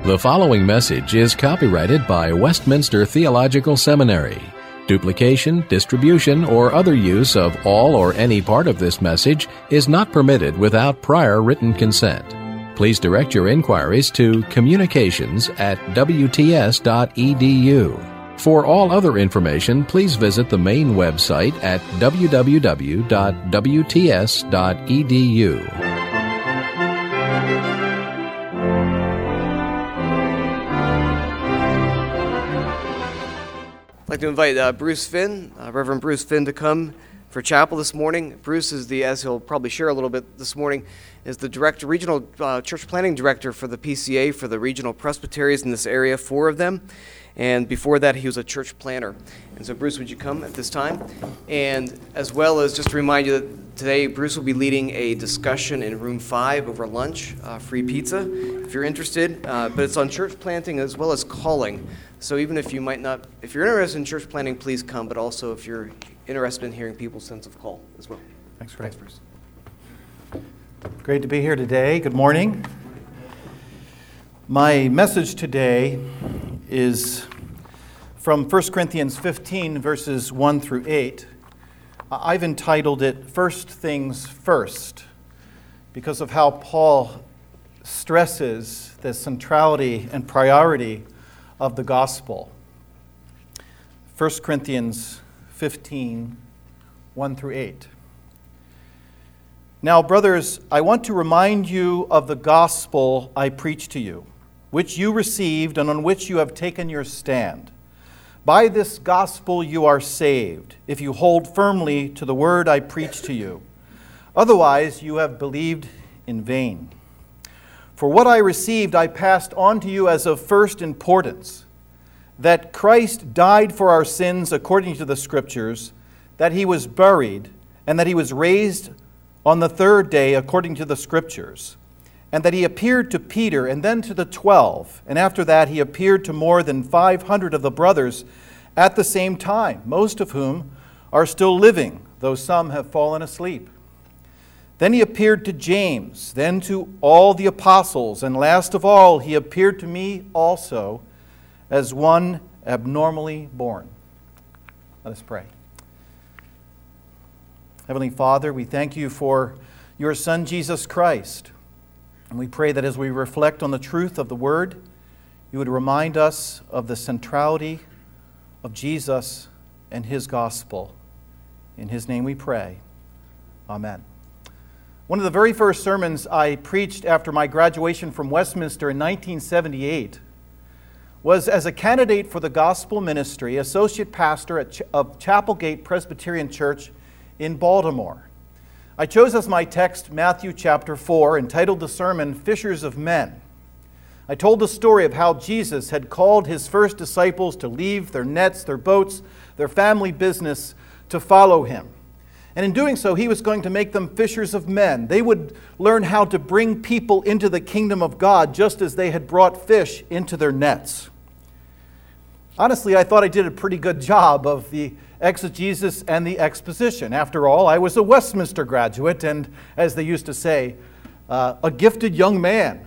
The following message is copyrighted by Westminster Theological Seminary. Duplication, distribution, or other use of all or any part of this message is not permitted without prior written consent. Please direct your inquiries to communications@wts.edu. For all other information, please visit the main website at www.wts.edu. I'd like to invite Bruce Finn, Reverend Bruce Finn, to come for chapel this morning. Bruce is as he'll probably share a little bit this morning, is the regional church planning director for the PCA for the regional presbyteries in this area, 4 of them. And before that, he was a church planner. And so, Bruce, would you come at this time? And as well as just to remind you that today, Bruce will be leading a discussion in room 5 over lunch, free pizza, if you're interested. But it's on church planting as well as calling. So even if you might not, if you're interested in church planting, please come. But also if you're interested in hearing people's sense of call as well. Thanks, Bruce. Great to be here today. Good morning. My message today is from 1 Corinthians 15, verses 1 through 8. I've entitled it, First Things First, because of how Paul stresses the centrality and priority of the gospel. 1 Corinthians 15, 1 through 8. Now, brothers, I want to remind you of the gospel I preached to you, which you received and on which you have taken your stand. By this gospel you are saved, if you hold firmly to the word I preached to you. Otherwise you have believed in vain. For what I received I passed on to you as of first importance, that Christ died for our sins according to the Scriptures, that he was buried, and that he was raised on the 3rd day according to the Scriptures, and that he appeared to Peter and then to the 12, and after that he appeared to more than 500 of the brothers at the same time, most of whom are still living, though some have fallen asleep. Then he appeared to James, then to all the apostles, and last of all he appeared to me also as one abnormally born. Let us pray. Heavenly Father, we thank you for your Son, Jesus Christ. And we pray that as we reflect on the truth of the Word, you would remind us of the centrality of Jesus and his gospel. In his name we pray. Amen. One of the very first sermons I preached after my graduation from Westminster in 1978 was as a candidate for the gospel ministry, associate pastor of Chapelgate Presbyterian Church in Baltimore. I chose as my text Matthew chapter 4, entitled the sermon, Fishers of Men. I told the story of how Jesus had called his first disciples to leave their nets, their boats, their family business to follow him. And in doing so, he was going to make them fishers of men. They would learn how to bring people into the kingdom of God just as they had brought fish into their nets. Honestly, I thought I did a pretty good job of the exegesis and the exposition. After all, I was a Westminster graduate and, as they used to say, a gifted young man.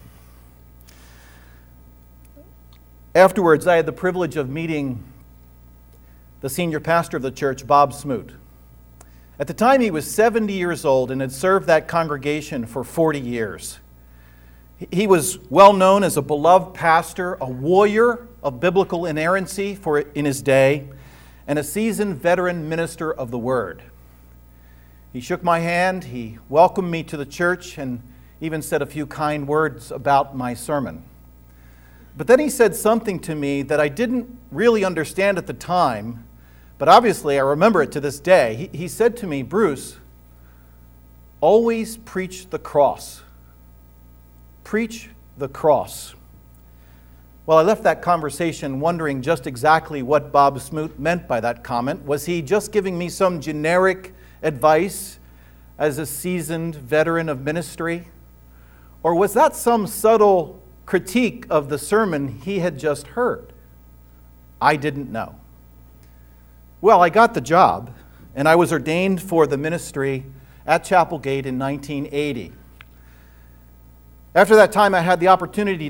Afterwards, I had the privilege of meeting the senior pastor of the church, Bob Smoot. At the time, he was 70 years old and had served that congregation for 40 years. He was well known as a beloved pastor, a warrior of biblical inerrancy in his day, and a seasoned veteran minister of the Word. He shook my hand, he welcomed me to the church, and even said a few kind words about my sermon. But then he said something to me that I didn't really understand at the time, but obviously I remember it to this day. He said to me, Bruce, always preach the cross. Preach the cross. Well, I left that conversation wondering just exactly what Bob Smoot meant by that comment. Was he just giving me some generic advice as a seasoned veteran of ministry? Or was that some subtle critique of the sermon he had just heard? I didn't know. Well, I got the job, and I was ordained for the ministry at Chapelgate in 1980. After that time, I had the opportunity to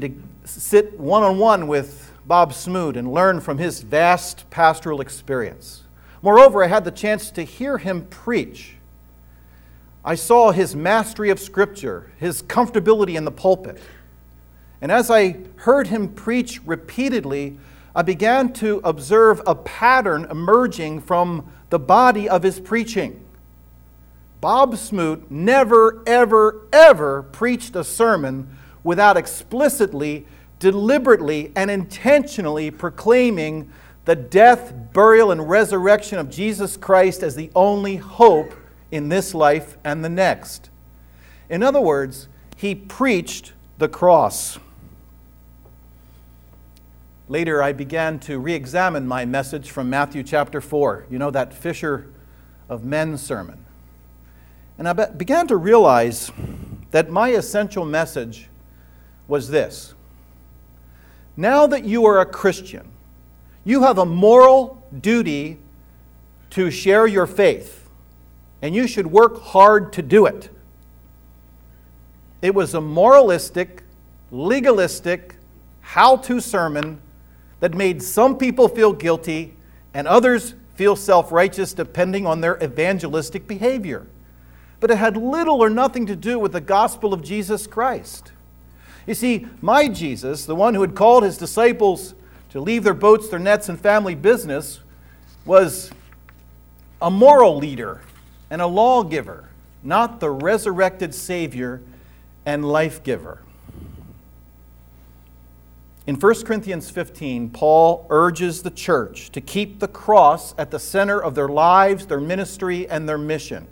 sit one-on-one with Bob Smoot and learn from his vast pastoral experience. Moreover, I had the chance to hear him preach. I saw his mastery of Scripture, his comfortability in the pulpit. And as I heard him preach repeatedly, I began to observe a pattern emerging from the body of his preaching. Bob Smoot never, ever, ever preached a sermon without explicitly, deliberately, and intentionally proclaiming the death, burial, and resurrection of Jesus Christ as the only hope in this life and the next. In other words, he preached the cross. Later, I began to re-examine my message from Matthew chapter 4. You know, that fisher of men sermon. And I began to realize that my essential message was this. Now that you are a Christian, you have a moral duty to share your faith, and you should work hard to do it. It was a moralistic, legalistic, how-to sermon that made some people feel guilty and others feel self-righteous depending on their evangelistic behavior. But it had little or nothing to do with the gospel of Jesus Christ. You see, my Jesus, the one who had called his disciples to leave their boats, their nets, and family business, was a moral leader and a lawgiver, not the resurrected Savior and life giver. In 1 Corinthians 15, Paul urges the church to keep the cross at the center of their lives, their ministry, and their mission.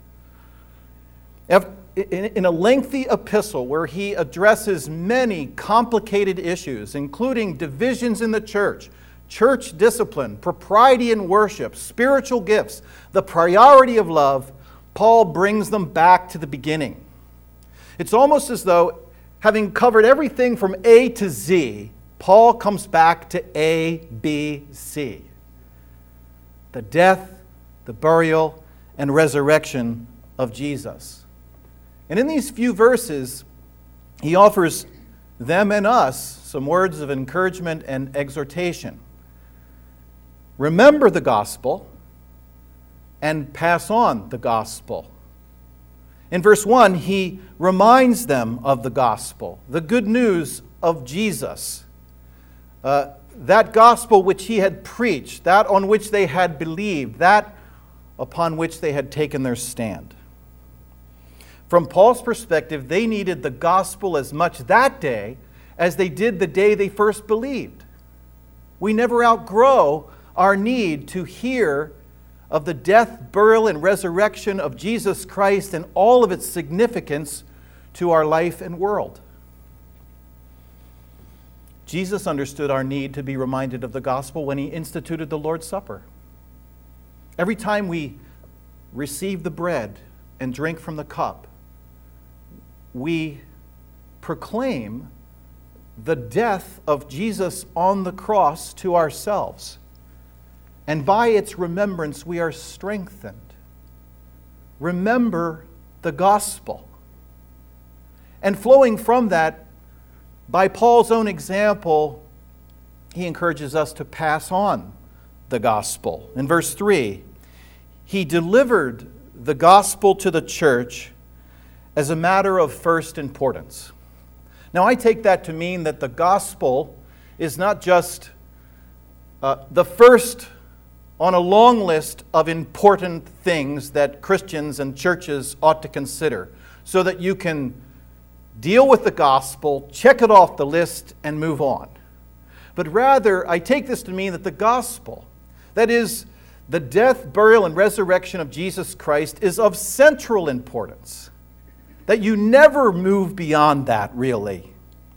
In a lengthy epistle where he addresses many complicated issues, including divisions in the church, church discipline, propriety in worship, spiritual gifts, the priority of love, Paul brings them back to the beginning. It's almost as though, having covered everything from A to Z, Paul comes back to A, B, C. The death, the burial, and resurrection of Jesus. And in these few verses, he offers them and us some words of encouragement and exhortation. Remember the gospel and pass on the gospel. In verse 1, he reminds them of the gospel, the good news of Jesus. That gospel which he had preached, that on which they had believed, that upon which they had taken their stand. From Paul's perspective, they needed the gospel as much that day as they did the day they first believed. We never outgrow our need to hear of the death, burial, and resurrection of Jesus Christ and all of its significance to our life and world. Jesus understood our need to be reminded of the gospel when he instituted the Lord's Supper. Every time we receive the bread and drink from the cup, we proclaim the death of Jesus on the cross to ourselves. And by its remembrance, we are strengthened. Remember the gospel. And flowing from that, by Paul's own example, he encourages us to pass on the gospel. In verse 3, he delivered the gospel to the church as a matter of first importance. Now, I take that to mean that the gospel is not just the first on a long list of important things that Christians and churches ought to consider, so that you can deal with the gospel, check it off the list, and move on. But rather, I take this to mean that the gospel, that is, the death, burial, and resurrection of Jesus Christ, is of central importance. That you never move beyond that, really.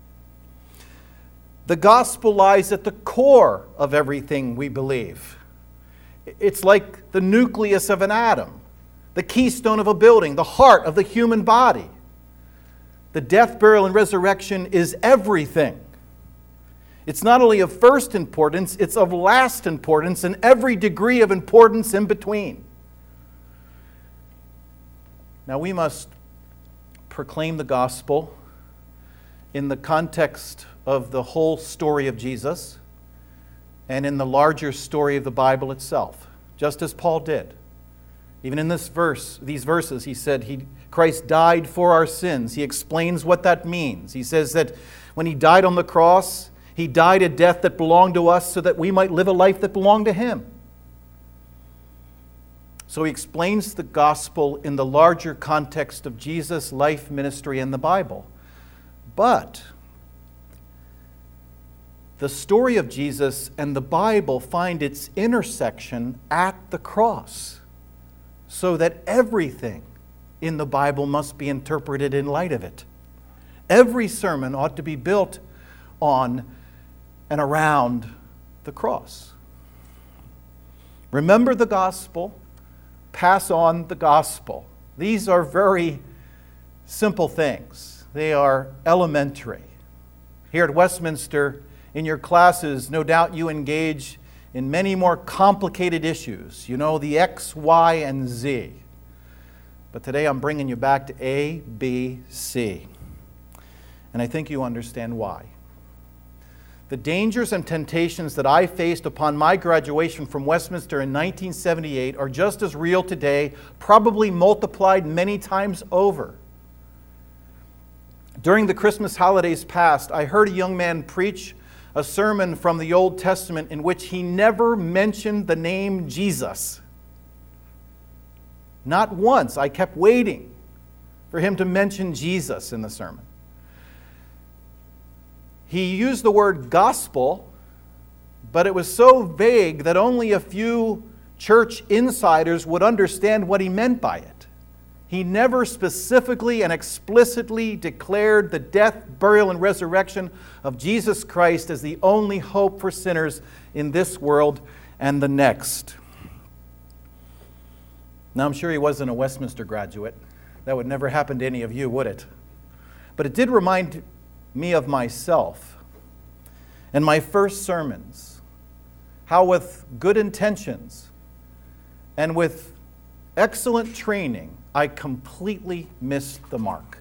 The gospel lies at the core of everything we believe. It's like the nucleus of an atom, the keystone of a building, the heart of the human body. The death, burial, and resurrection is everything. It's not only of first importance, it's of last importance and every degree of importance in between. Now we must proclaim the gospel in the context of the whole story of Jesus and in the larger story of the Bible itself, just as Paul did. Even in these verses, he said Christ died for our sins. He explains what that means. He says that when he died on the cross, he died a death that belonged to us so that we might live a life that belonged to him. So he explains the gospel in the larger context of Jesus' life, ministry, and the Bible. But the story of Jesus and the Bible find its intersection at the cross, so that everything in the Bible must be interpreted in light of it. Every sermon ought to be built on and around the cross. Remember the gospel, pass on the gospel. These are very simple things. They are elementary. Here at Westminster, in your classes, no doubt you engage in many more complicated issues. You know, the X, Y, and Z. But today I'm bringing you back to A, B, C. And I think you understand why. The dangers and temptations that I faced upon my graduation from Westminster in 1978 are just as real today, probably multiplied many times over. During the Christmas holidays past, I heard a young man preach a sermon from the Old Testament in which he never mentioned the name Jesus. Not once. I kept waiting for him to mention Jesus in the sermon. He used the word gospel, but it was so vague that only a few church insiders would understand what he meant by it. He never specifically and explicitly declared the death, burial, and resurrection of Jesus Christ as the only hope for sinners in this world and the next. Now, I'm sure he wasn't a Westminster graduate. That would never happen to any of you, would it? But it did remind me of myself and my first sermons, how with good intentions and with excellent training, I completely missed the mark.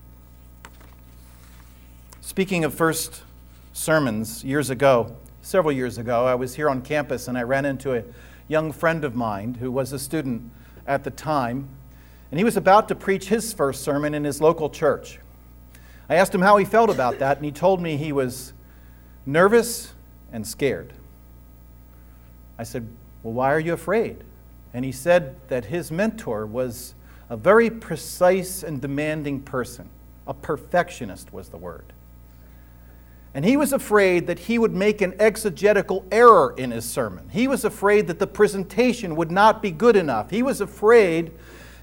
Speaking of first sermons, several years ago, I was here on campus and I ran into a young friend of mine who was a student at the time, and he was about to preach his first sermon in his local church. I asked him how he felt about that, and he told me he was nervous and scared. I said, "Well, why are you afraid?" And he said that his mentor was a very precise and demanding person. A perfectionist was the word. And he was afraid that he would make an exegetical error in his sermon. He was afraid that the presentation would not be good enough. He was afraid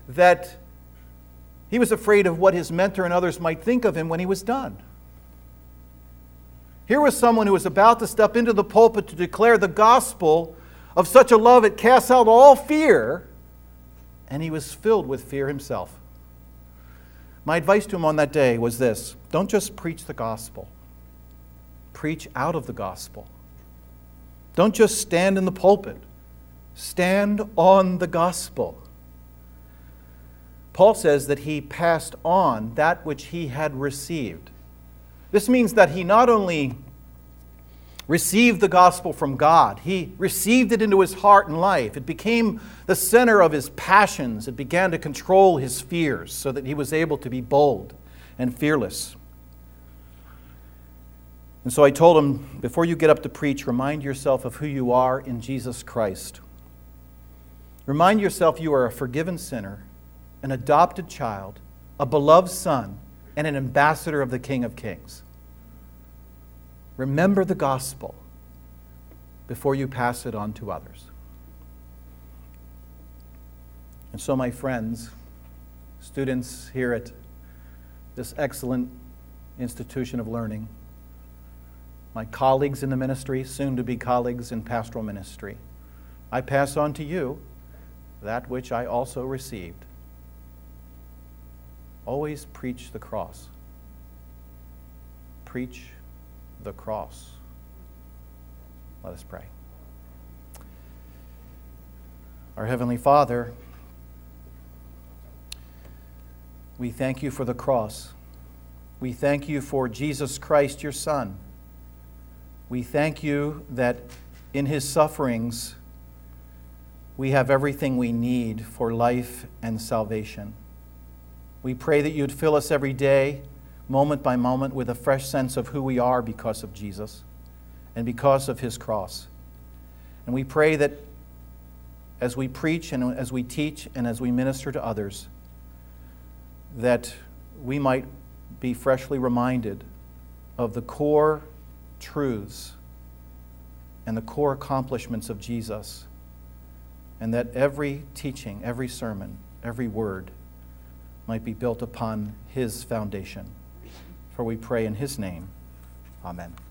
of what his mentor and others might think of him when he was done. Here was someone who was about to step into the pulpit to declare the gospel of such a love it casts out all fear, and he was filled with fear himself. My advice to him on that day was this: don't just preach the gospel. Preach out of the gospel. Don't just stand in the pulpit. Stand on the gospel. Paul says that he passed on that which he had received. This means that he not only received the gospel from God, he received it into his heart and life. It became the center of his passions. It began to control his fears so that he was able to be bold and fearless. And so I told him, before you get up to preach, remind yourself of who you are in Jesus Christ. Remind yourself you are a forgiven sinner, an adopted child, a beloved son, and an ambassador of the King of Kings. Remember the gospel before you pass it on to others. And so, my friends, students here at this excellent institution of learning, my colleagues in the ministry, soon to be colleagues in pastoral ministry, I pass on to you that which I also received. Always preach the cross. Preach the cross. Let us pray. Our Heavenly Father, we thank you for the cross. We thank you for Jesus Christ, your Son. We thank you that in his sufferings we have everything we need for life and salvation. We pray that you'd fill us every day, moment by moment, with a fresh sense of who we are because of Jesus and because of his cross. And we pray that as we preach and as we teach and as we minister to others, that we might be freshly reminded of the core truths and the core accomplishments of Jesus, and that every teaching, every sermon, every word might be built upon his foundation. For we pray in his name. Amen.